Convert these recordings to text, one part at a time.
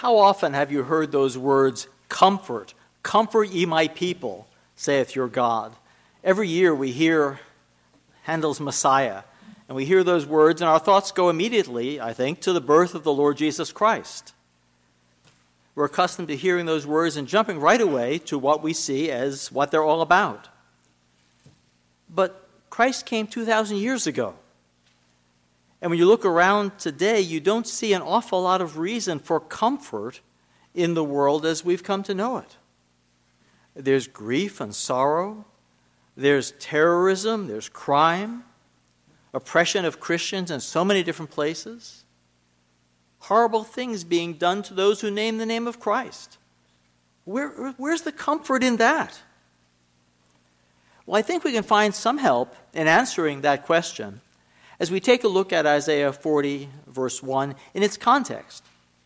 How often have you heard those words, comfort, comfort ye my people, saith your God? Every year we hear Handel's Messiah, and we hear those words, and our thoughts go immediately, I think, to the birth of the Lord Jesus Christ. We're accustomed to hearing those words and jumping right away to what we see as what they're all about. But Christ came 2,000 years ago. And when you look around today, you don't see an awful lot of reason for comfort in the world as we've come to know it. There's grief and sorrow. There's terrorism. There's crime. Oppression of Christians in so many different places. Horrible things being done to those who name the name of Christ. Where's the comfort in that? Well, I think we can find some help in answering that question as we take a look at Isaiah 40, verse 1, in its context.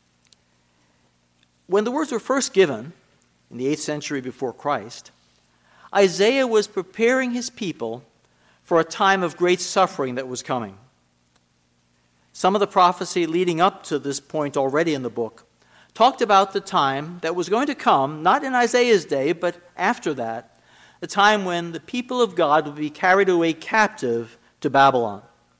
When the words were first given, in the 8th century before Christ, Isaiah was preparing his people for a time of great suffering that was coming. Some of the prophecy leading up to this point already in the book talked about the time that was going to come, not in Isaiah's day, but after that, the time when the people of God would be carried away captive to Babylon.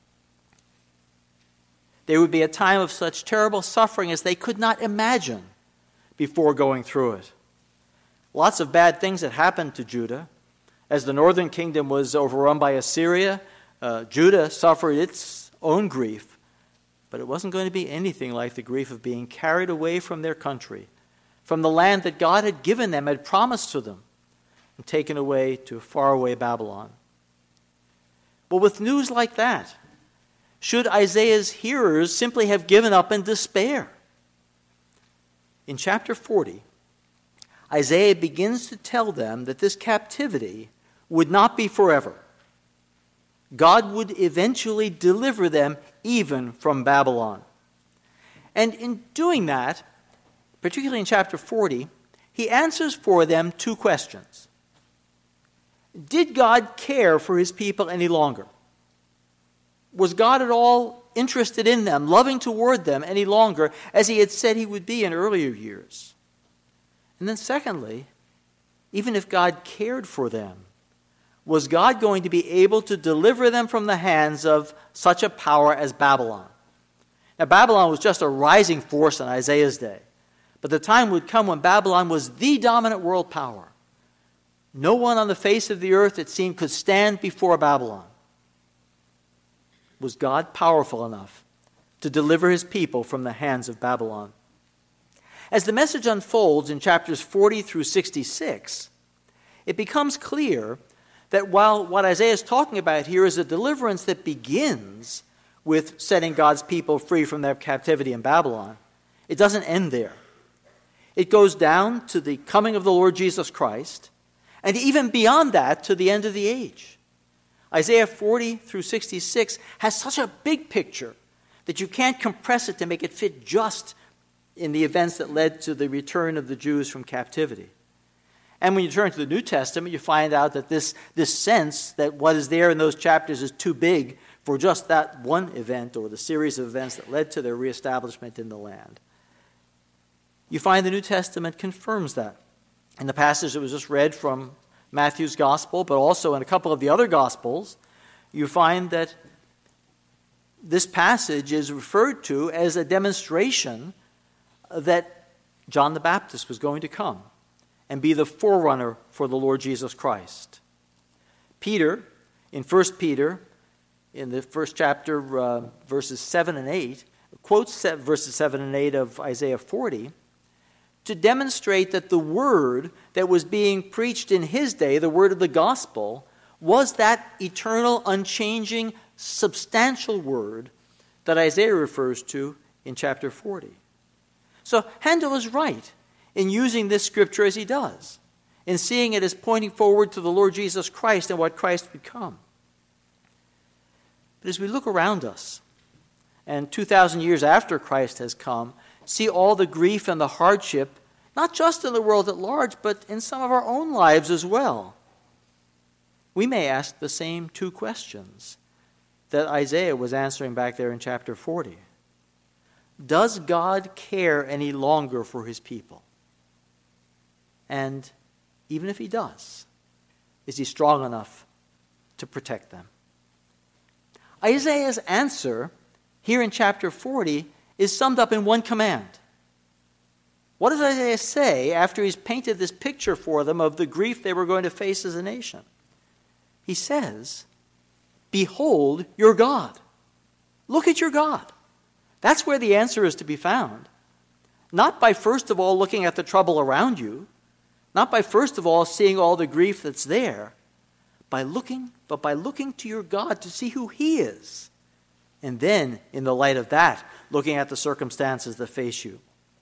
There would be a time of such terrible suffering as they could not imagine before going through it. Lots of bad things had happened to Judah. As the northern kingdom was overrun by Assyria, Judah suffered its own grief. But it wasn't going to be anything like the grief of being carried away from their country, from the land that God had given them, had promised to them, and taken away to faraway Babylon. But with news like that, should Isaiah's hearers simply have given up in despair? In chapter 40, Isaiah begins to tell them that this captivity would not be forever. God would eventually deliver them even from Babylon. And in doing that, particularly in chapter 40, he answers for them two questions. Did God care for his people any longer? Was God at all interested in them, loving toward them any longer, as he had said he would be in earlier years? And then secondly, even if God cared for them, was God going to be able to deliver them from the hands of such a power as Babylon? Now, Babylon was just a rising force in Isaiah's day, but the time would come when Babylon was the dominant world power. No one on the face of the earth, it seemed, could stand before Babylon. Was God powerful enough to deliver his people from the hands of Babylon? As the message unfolds in chapters 40 through 66, it becomes clear that while what Isaiah is talking about here is a deliverance that begins with setting God's people free from their captivity in Babylon, it doesn't end there. It goes down to the coming of the Lord Jesus Christ, and even beyond that to the end of the age. Isaiah 40 through 66 has such a big picture that you can't compress it to make it fit just in the events that led to the return of the Jews from captivity. And when you turn to the New Testament, you find out that this sense that what is there in those chapters is too big for just that one event or the series of events that led to their reestablishment in the land. You find the New Testament confirms that. In the passage that was just read from Matthew's Gospel, but also in a couple of the other Gospels, you find that this passage is referred to as a demonstration that John the Baptist was going to come and be the forerunner for the Lord Jesus Christ. Peter, in 1 Peter, in the first chapter, verses 7 and 8, quotes verses 7 and 8 of Isaiah 40 to demonstrate that the word that was being preached in his day, the word of the gospel, was that eternal, unchanging, substantial word that Isaiah refers to in chapter 40. So Handel is right in using this scripture as he does, in seeing it as pointing forward to the Lord Jesus Christ and what Christ would come. But as we look around us, and 2,000 years after Christ has come, see all the grief and the hardship, not just in the world at large, but in some of our own lives as well, we may ask the same two questions that Isaiah was answering back there in chapter 40. Does God care any longer for his people? And even if he does, is he strong enough to protect them? Isaiah's answer here in chapter 40 is summed up in one command. What does Isaiah say after he's painted this picture for them of the grief they were going to face as a nation? He says, "Behold your God." Look at your God. That's where the answer is to be found. Not by first of all looking at the trouble around you, not by first of all seeing all the grief that's there, but by looking to your God to see who he is. And then, in the light of that, looking at the circumstances that face you.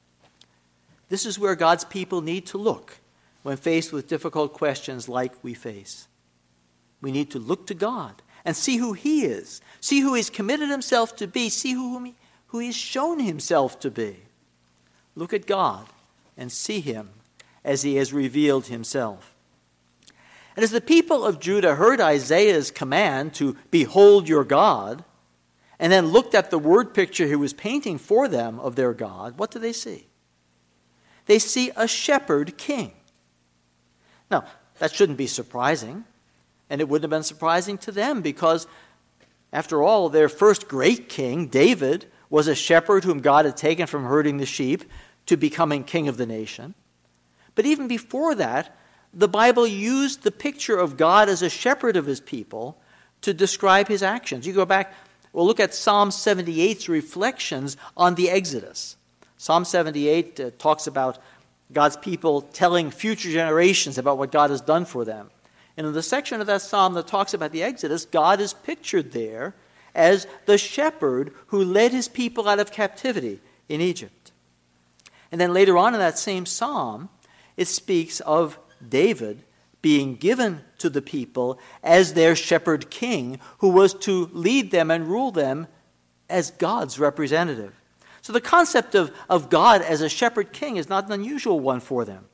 This is where God's people need to look when faced with difficult questions like we face. We need to look to God and see who he is, see who he's committed himself to be, see who he's shown himself to be. Look at God and see him as he has revealed himself. And as the people of Judah heard Isaiah's command to behold your God, and then looked at the word picture he was painting for them of their God, what do they see? They see a shepherd king. Now, that shouldn't be surprising, and it wouldn't have been surprising to them because, after all, their first great king, David, was a shepherd whom God had taken from herding the sheep to becoming king of the nation. But even before that, the Bible used the picture of God as a shepherd of his people to describe his actions. You go back, we'll look at Psalm 78's reflections on the Exodus. Psalm 78 talks about God's people telling future generations about what God has done for them. And in the section of that psalm that talks about the Exodus, God is pictured there as the shepherd who led his people out of captivity in Egypt. And then later on in that same psalm, it speaks of David being given to the people as their shepherd king who was to lead them and rule them as God's representative. So the concept of God as a shepherd king is not an unusual one for them.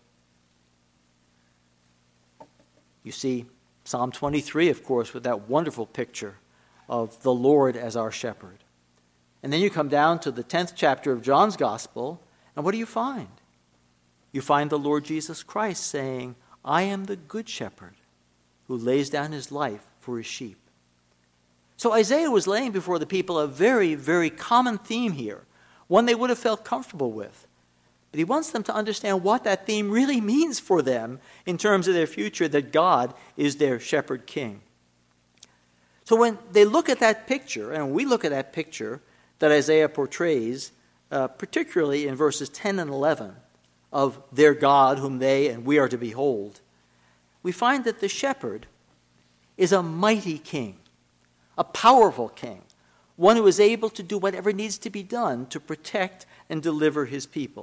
You see Psalm 23, of course, with that wonderful picture of the Lord as our shepherd. And then you come down to the 10th chapter of John's Gospel, and what do you find? You find the Lord Jesus Christ saying, "I am the good shepherd who lays down his life for his sheep." So Isaiah was laying before the people a very, very common theme here, one they would have felt comfortable with. But he wants them to understand what that theme really means for them in terms of their future, that God is their shepherd king. So when they look at that picture, and we look at that picture that Isaiah portrays, particularly in verses 10 and 11, of their God whom they and we are to behold, we find that the shepherd is a mighty king, a powerful king, one who is able to do whatever needs to be done to protect and deliver his people.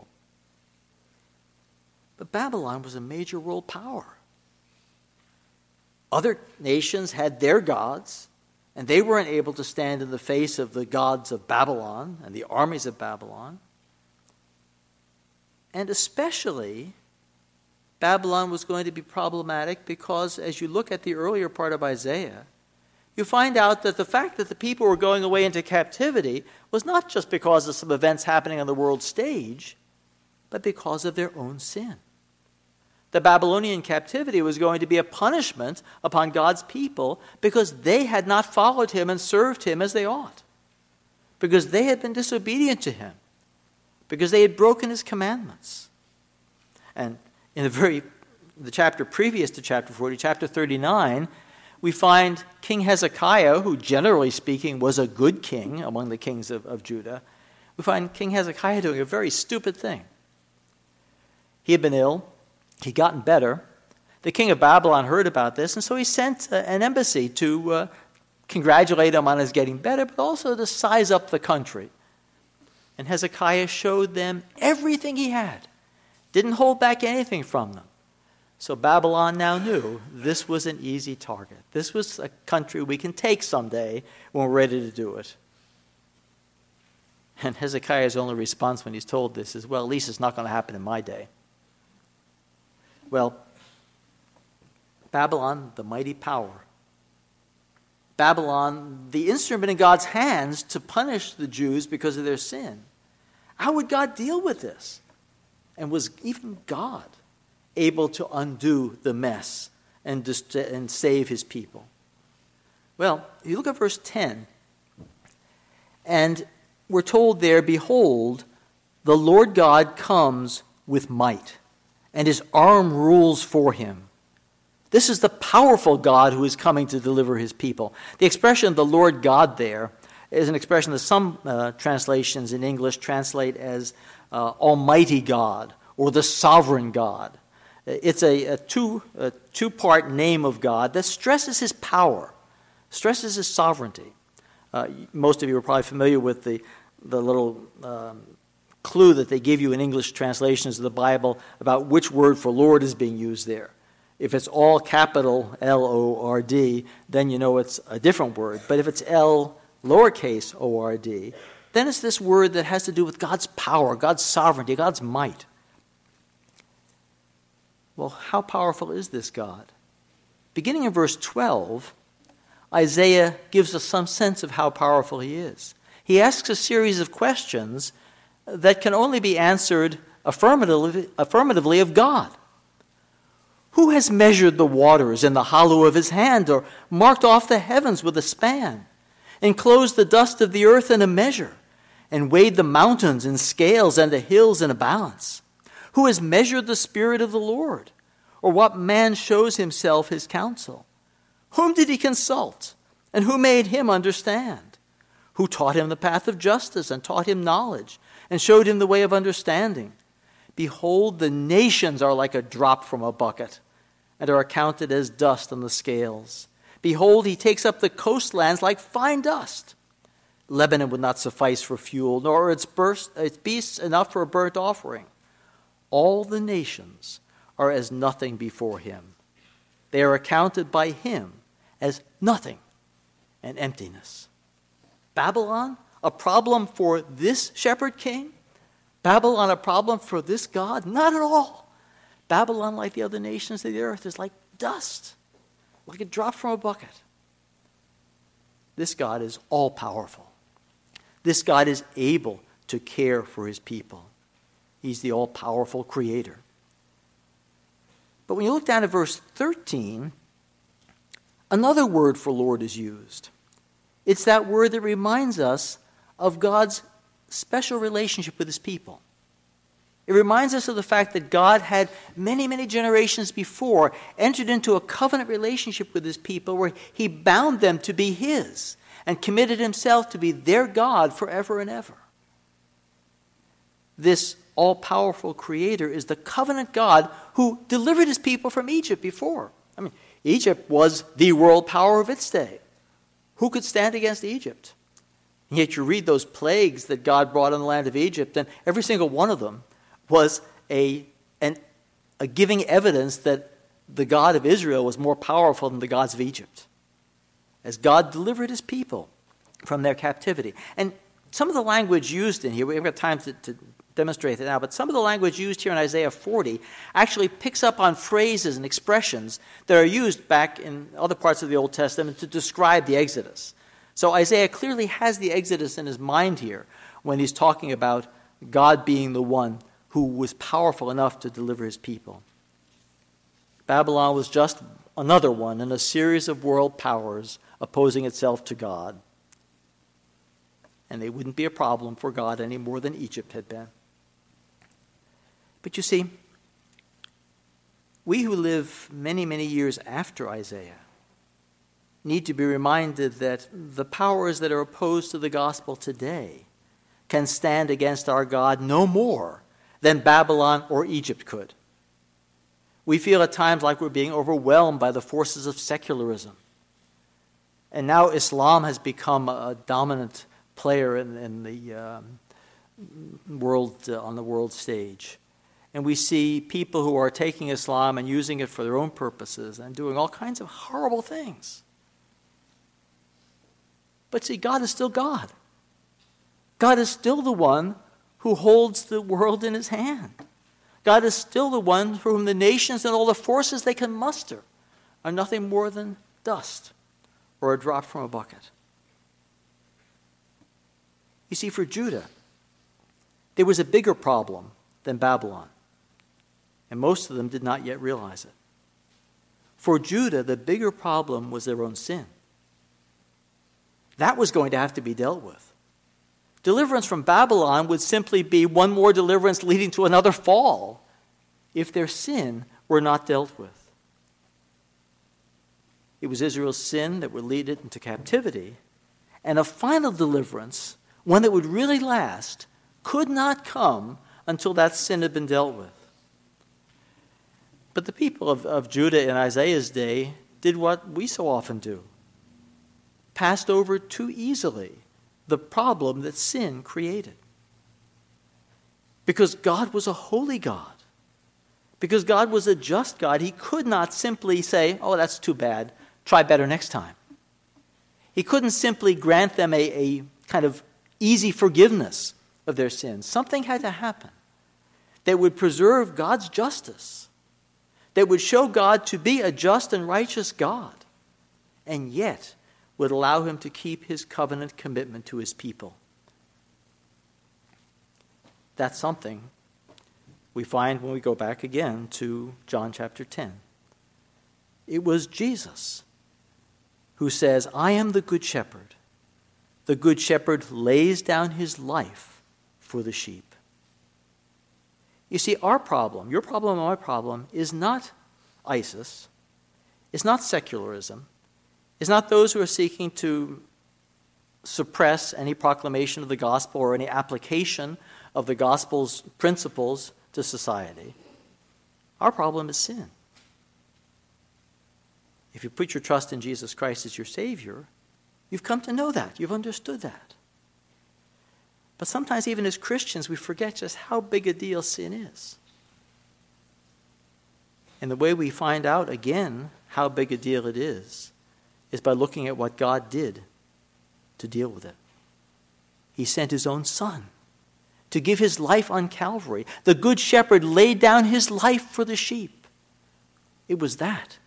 But Babylon was a major world power. Other nations had their gods, and they weren't able to stand in the face of the gods of Babylon and the armies of Babylon. And especially, Babylon was going to be problematic because as you look at the earlier part of Isaiah, you find out that the fact that the people were going away into captivity was not just because of some events happening on the world stage, but because of their own sin. The Babylonian captivity was going to be a punishment upon God's people because they had not followed him and served him as they ought, because they had been disobedient to him, because they had broken his commandments. And in the chapter previous to chapter 40, chapter 39, we find King Hezekiah, who generally speaking was a good king among the kings of Judah. We find King Hezekiah doing a very stupid thing. He had been ill. He'd gotten better. The king of Babylon heard about this, and so he sent an embassy to congratulate him on his getting better, but also to size up the country. And Hezekiah showed them everything he had, didn't hold back anything from them. So Babylon now knew this was an easy target. This was a country we can take someday when we're ready to do it. And Hezekiah's only response when he's told this is, well, at least it's not going to happen in my day. Well, Babylon, the mighty power. Babylon, the instrument in God's hands to punish the Jews because of their sin, How would God deal with this? And was even God able to undo the mess and save his people? Well, if you look at verse 10, and we're told there, behold, the Lord God comes with might, and his arm rules for him. This is the powerful God who is coming to deliver his people. The expression the Lord God there is an expression that some translations in English translate as Almighty God or the Sovereign God. It's a two-part name of God that stresses his power, stresses his sovereignty. Most of you are probably familiar with the little clue that they give you in English translations of the Bible about which word for Lord is being used there. If it's all capital L-O-R-D, then you know it's a different word. But if it's L lowercase O-R-D, then it's this word that has to do with God's power, God's sovereignty, God's might. Well, how powerful is this God? Beginning in verse 12, Isaiah gives us some sense of how powerful he is. He asks a series of questions that can only be answered affirmatively of God. Who has measured the waters in the hollow of his hand, or marked off the heavens with a span, enclosed the dust of the earth in a measure, and weighed the mountains in scales and the hills in a balance? Who has measured the Spirit of the Lord? Or what man shows himself his counsel? Whom did he consult? And who made him understand? Who taught him the path of justice, and taught him knowledge, and showed him the way of understanding? Behold, the nations are like a drop from a bucket, and are accounted as dust on the scales. Behold, he takes up the coastlands like fine dust. Lebanon would not suffice for fuel, nor its beasts enough for a burnt offering. All the nations are as nothing before him. They are accounted by him as nothing and emptiness. Babylon, a problem for this shepherd king? Babylon, a problem for this God? Not at all. Babylon, like the other nations of the earth, is like dust, like a drop from a bucket. This God is all-powerful. This God is able to care for his people. He's the all-powerful creator. But when you look down at verse 13, another word for Lord is used. It's that word that reminds us of God's special relationship with his people. It reminds us of the fact that God had many, many generations before entered into a covenant relationship with his people where he bound them to be his and committed himself to be their God forever and ever. This all-powerful creator is the covenant God who delivered his people from Egypt before. I mean, Egypt was the world power of its day. Who could stand against Egypt? And yet you read those plagues that God brought on the land of Egypt, and every single one of them was a giving evidence that the God of Israel was more powerful than the gods of Egypt, as God delivered his people from their captivity. And some of the language used in here, we haven't got time to demonstrate it now, but some of the language used here in Isaiah 40 actually picks up on phrases and expressions that are used back in other parts of the Old Testament to describe the Exodus. So Isaiah clearly has the Exodus in his mind here when he's talking about God being the one who was powerful enough to deliver his people. Babylon was just another one in a series of world powers opposing itself to God. And they wouldn't be a problem for God any more than Egypt had been. But you see, we who live many, many years after Isaiah need to be reminded that the powers that are opposed to the gospel today can stand against our God no more than Babylon or Egypt could. We feel at times like we're being overwhelmed by the forces of secularism. And now Islam has become a dominant player in the world, on the world stage. And we see people who are taking Islam and using it for their own purposes and doing all kinds of horrible things. But see, God is still God. God is still the one who holds the world in his hand. God is still the one for whom the nations and all the forces they can muster are nothing more than dust or a drop from a bucket. You see, for Judah, there was a bigger problem than Babylon, and most of them did not yet realize it. For Judah, the bigger problem was their own sin. That was going to have to be dealt with. Deliverance from Babylon would simply be one more deliverance leading to another fall if their sin were not dealt with. It was Israel's sin that would lead it into captivity, and a final deliverance, one that would really last, could not come until that sin had been dealt with. But the people of Judah in Isaiah's day did what we so often do, passed over too easily the problem that sin created. Because God was a holy God, because God was a just God, he could not simply say, oh, that's too bad, try better next time. He couldn't simply grant them a kind of easy forgiveness of their sins. Something had to happen that would preserve God's justice, that would show God to be a just and righteous God, and yet would allow him to keep his covenant commitment to his people. That's something we find when we go back again to John chapter 10. It was Jesus who says, I am the good shepherd. The good shepherd lays down his life for the sheep. You see, our problem, your problem and my problem, is not ISIS, it's not secularism, it's not those who are seeking to suppress any proclamation of the gospel or any application of the gospel's principles to society. Our problem is sin. If you put your trust in Jesus Christ as your Savior, you've come to know that. You've understood that. But sometimes even as Christians, we forget just how big a deal sin is. And the way we find out, again, how big a deal it is by looking at what God did to deal with it. He sent his own Son to give his life on Calvary. The Good Shepherd laid down his life for the sheep. It was that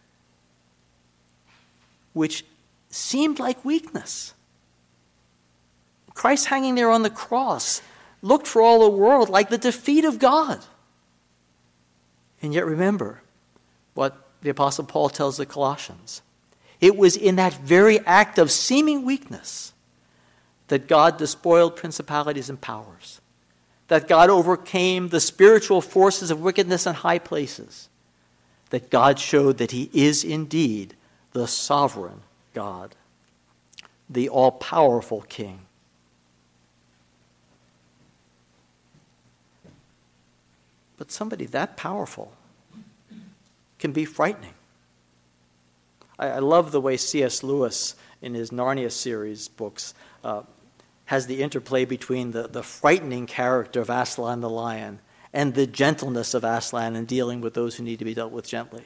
which seemed like weakness. Christ hanging there on the cross looked for all the world like the defeat of God. And yet remember what the Apostle Paul tells the Colossians. It was in that very act of seeming weakness that God despoiled principalities and powers, that God overcame the spiritual forces of wickedness in high places, that God showed that he is indeed the sovereign God, the all-powerful King. But somebody that powerful can be frightening. I love the way C.S. Lewis, in his Narnia series books, has the interplay between the frightening character of Aslan the lion and the gentleness of Aslan in dealing with those who need to be dealt with gently.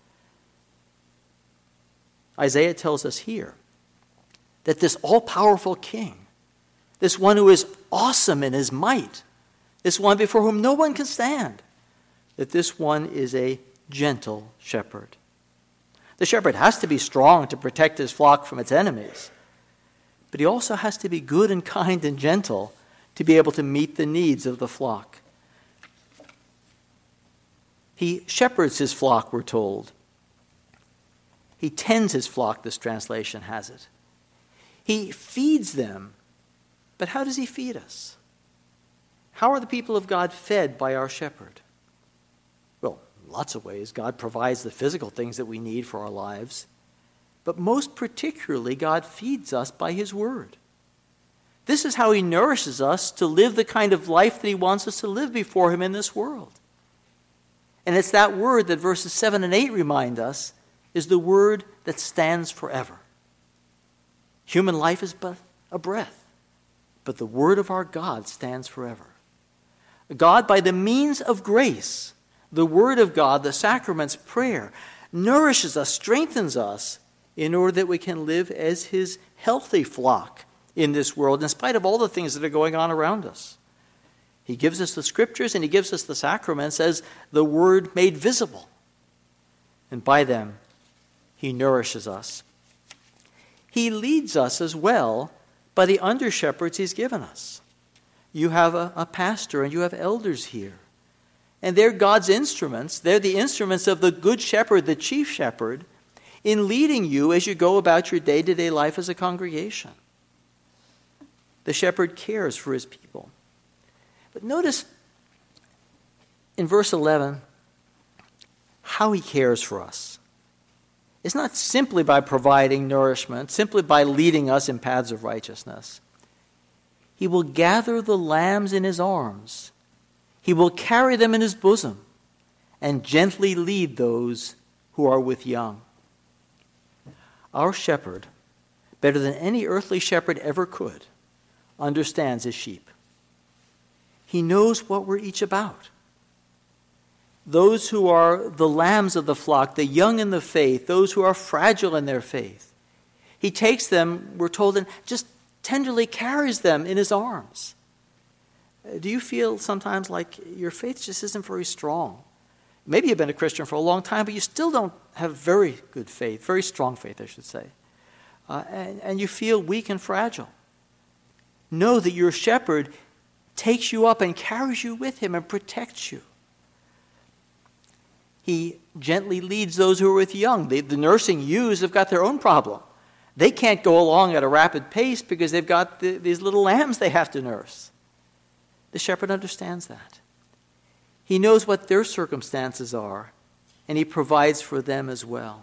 Isaiah tells us here that this all-powerful king, this one who is awesome in his might, this one before whom no one can stand, that this one is a gentle shepherd. The shepherd has to be strong to protect his flock from its enemies, but he also has to be good and kind and gentle to be able to meet the needs of the flock. He shepherds his flock, we're told. He tends his flock, this translation has it. He feeds them, but how does he feed us? How are the people of God fed by our shepherd? Well, lots of ways. God provides the physical things that we need for our lives. But most particularly, God feeds us by his word. This is how he nourishes us to live the kind of life that he wants us to live before him in this world. And it's that word that verses 7 and 8 remind us is the word that stands forever. Human life is but a breath, but the word of our God stands forever. God, by the means of grace, the word of God, the sacraments, prayer, nourishes us, strengthens us in order that we can live as his healthy flock in this world, in spite of all the things that are going on around us. He gives us the scriptures and he gives us the sacraments as the word made visible. And by them, he nourishes us. He leads us as well by the under-shepherds he's given us. you have a pastor and you have elders here. And they're God's instruments. They're the instruments of the good shepherd, the chief shepherd, in leading you as you go about your day-to-day life as a congregation. The shepherd cares for his people. But notice in verse 11 how he cares for us. It's not simply by providing nourishment, simply by leading us in paths of righteousness. He will gather the lambs in his arms. He will carry them in his bosom and gently lead those who are with young. Our shepherd, better than any earthly shepherd ever could, understands his sheep. He knows what we're each about. Those who are the lambs of the flock, the young in the faith, those who are fragile in their faith. He takes them, we're told, and just tenderly carries them in his arms. Do you feel sometimes like your faith just isn't very strong? Maybe you've been a Christian for a long time, but you still don't have very good faith, very strong faith, I should say. And you feel weak and fragile. Know that your shepherd takes you up and carries you with him and protects you. He gently leads those who are with young. The nursing ewes have got their own problem. They can't go along at a rapid pace because they've got these little lambs they have to nurse. The shepherd understands that. He knows what their circumstances are, and he provides for them as well.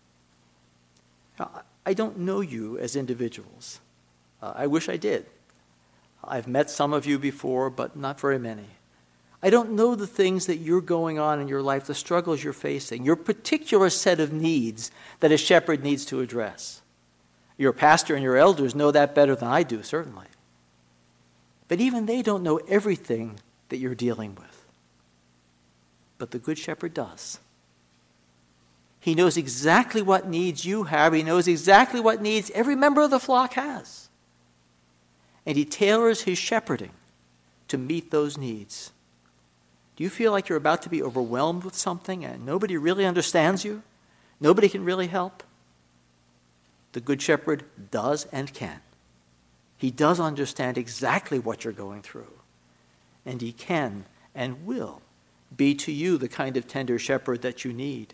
Now, I don't know you as individuals. I wish I did. I've met some of you before, but not very many. I don't know the things that you're going on in your life, the struggles you're facing, your particular set of needs that a shepherd needs to address. Your pastor and your elders know that better than I do, certainly. But even they don't know everything that you're dealing with. But the Good Shepherd does. He knows exactly what needs you have. He knows exactly what needs every member of the flock has. And he tailors his shepherding to meet those needs. Do you feel like you're about to be overwhelmed with something and nobody really understands you? Nobody can really help? The Good Shepherd does and can. He does understand exactly what you're going through. And he can and will be to you the kind of tender shepherd that you need.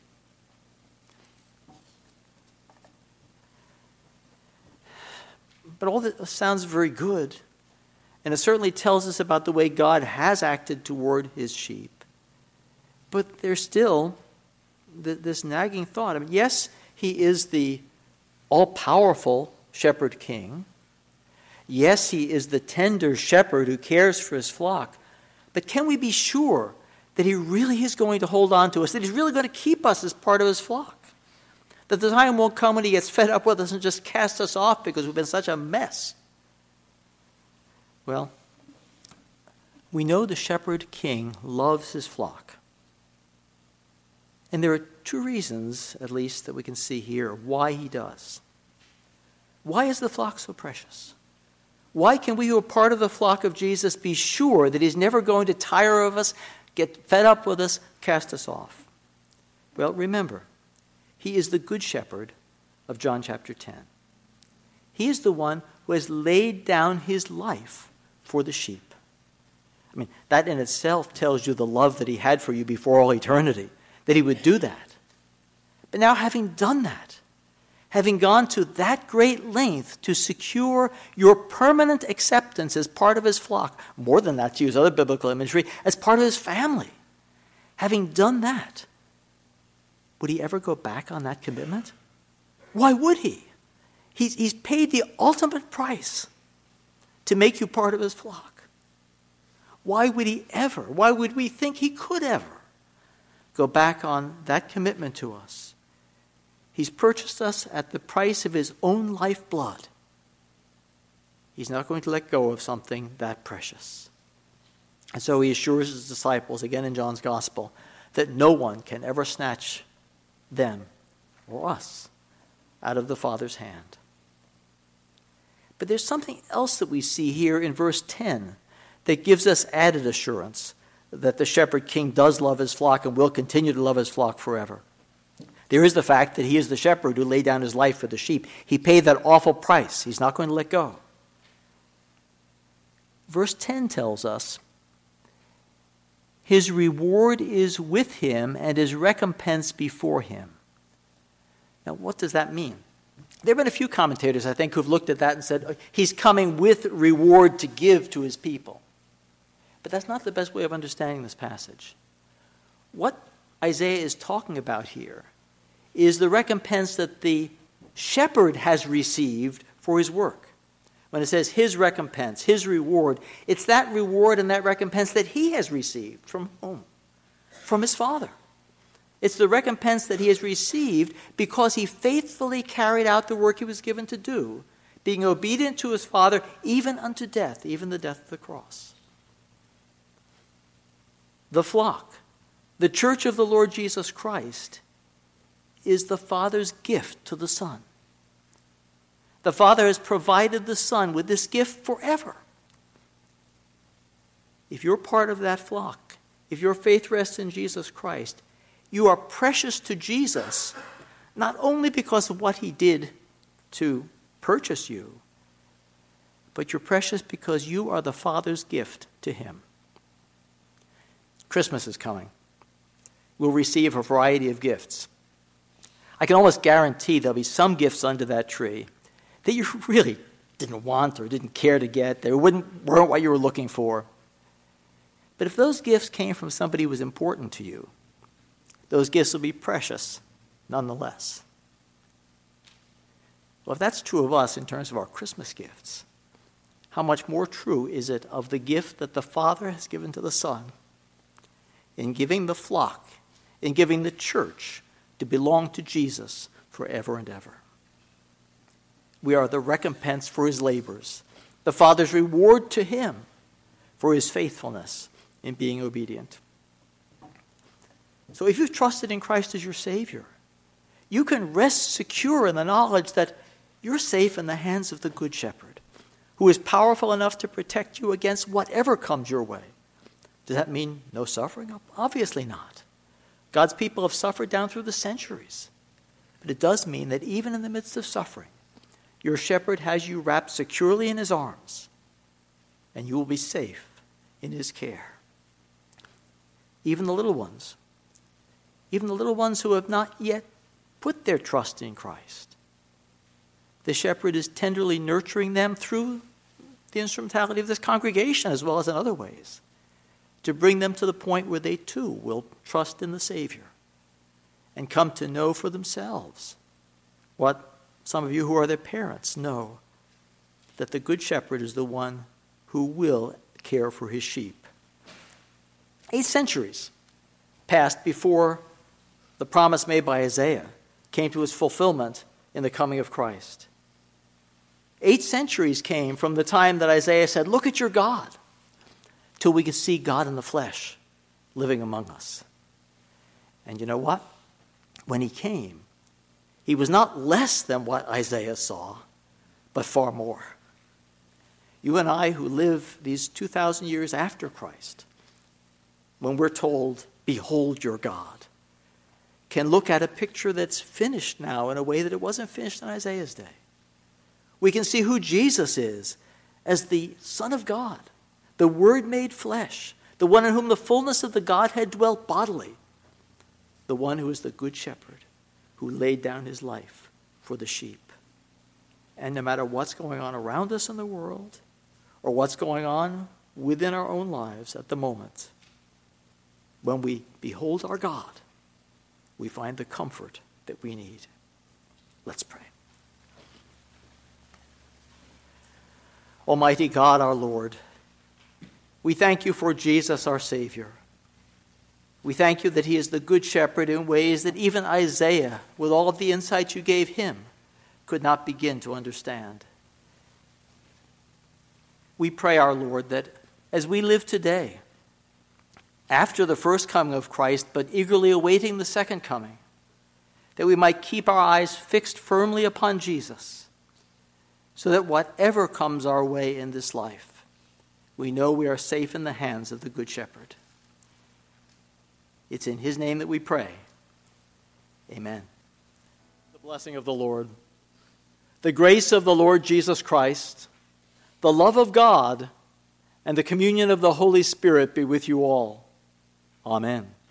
But all that sounds very good. And it certainly tells us about the way God has acted toward his sheep. But there's still this nagging thought. I mean, yes, he is the all-powerful shepherd king. Yes, he is the tender shepherd who cares for his flock. But can we be sure that he really is going to hold on to us, that he's really going to keep us as part of his flock? That the time won't come when he gets fed up with us and just cast us off because we've been such a mess. Well, we know the shepherd king loves his flock. And there are two reasons, at least, that we can see here why he does. Why is the flock so precious? Why can we who are part of the flock of Jesus be sure that he's never going to tire of us, get fed up with us, cast us off? Well, remember, he is the good shepherd of John chapter 10. He is the one who has laid down his life for the sheep. I mean, that in itself tells you the love that he had for you before all eternity, that he would do that. But now having done that, having gone to that great length to secure your permanent acceptance as part of his flock, more than that, to use other biblical imagery, as part of his family, having done that, would he ever go back on that commitment? Why would he? He's paid the ultimate price to make you part of his flock. Why would he ever, why would we think he could ever go back on that commitment to us? He's purchased us at the price of his own lifeblood. He's not going to let go of something that precious. And so he assures his disciples, again in John's Gospel, that no one can ever snatch them or us out of the Father's hand. But there's something else that we see here in verse 10 that gives us added assurance that the shepherd king does love his flock and will continue to love his flock forever. There is the fact that he is the shepherd who laid down his life for the sheep. He paid that awful price. He's not going to let go. Verse 10 tells us, his reward is with him and his recompense before him. Now, what does that mean? There have been a few commentators, I think, who've looked at that and said, he's coming with reward to give to his people. But that's not the best way of understanding this passage. What Isaiah is talking about here is the recompense that the shepherd has received for his work. When it says his recompense, his reward, it's that reward and that recompense that he has received from whom? From his Father. It's the recompense that he has received because he faithfully carried out the work he was given to do, being obedient to his Father even unto death, even the death of the cross. The flock, the church of the Lord Jesus Christ, is the Father's gift to the Son. The Father has provided the Son with this gift forever. If you're part of that flock, if your faith rests in Jesus Christ, you are precious to Jesus, not only because of what he did to purchase you, but you're precious because you are the Father's gift to him. Christmas is coming. We'll receive a variety of gifts. I can almost guarantee there'll be some gifts under that tree that you really didn't want or didn't care to get. They weren't what you were looking for. But if those gifts came from somebody who was important to you, those gifts will be precious nonetheless. Well, if that's true of us in terms of our Christmas gifts, how much more true is it of the gift that the Father has given to the Son in giving the flock, in giving the church to belong to Jesus forever and ever? We are the recompense for his labors, the Father's reward to him for his faithfulness in being obedient. So if you've trusted in Christ as your Savior, you can rest secure in the knowledge that you're safe in the hands of the Good Shepherd, who is powerful enough to protect you against whatever comes your way. Does that mean no suffering? Obviously not. God's people have suffered down through the centuries. But it does mean that even in the midst of suffering, your shepherd has you wrapped securely in his arms, and you will be safe in his care. Even the little ones who have not yet put their trust in Christ, the shepherd is tenderly nurturing them through the instrumentality of this congregation as well as in other ways, to bring them to the point where they too will trust in the Savior and come to know for themselves what some of you who are their parents know, that the Good Shepherd is the one who will care for his sheep. 8 centuries passed before the promise made by Isaiah came to its fulfillment in the coming of Christ. 8 centuries came from the time that Isaiah said, "Look at your God," till we could see God in the flesh living among us. And you know what? When he came, he was not less than what Isaiah saw, but far more. You and I who live these 2,000 years after Christ, when we're told, "Behold your God," can look at a picture that's finished now in a way that it wasn't finished in Isaiah's day. We can see who Jesus is as the Son of God, the Word made flesh, the one in whom the fullness of the Godhead dwelt bodily, the one who is the Good Shepherd, who laid down his life for the sheep. And no matter what's going on around us in the world, or what's going on within our own lives at the moment, when we behold our God, we find the comfort that we need. Let's pray. Almighty God, our Lord, we thank you for Jesus, our Savior. We thank you that he is the Good Shepherd in ways that even Isaiah, with all of the insights you gave him, could not begin to understand. We pray, our Lord, that as we live today, after the first coming of Christ, but eagerly awaiting the second coming, that we might keep our eyes fixed firmly upon Jesus, so that whatever comes our way in this life, we know we are safe in the hands of the Good Shepherd. It's in his name that we pray. Amen. The blessing of the Lord, the grace of the Lord Jesus Christ, the love of God, and the communion of the Holy Spirit be with you all. Amen.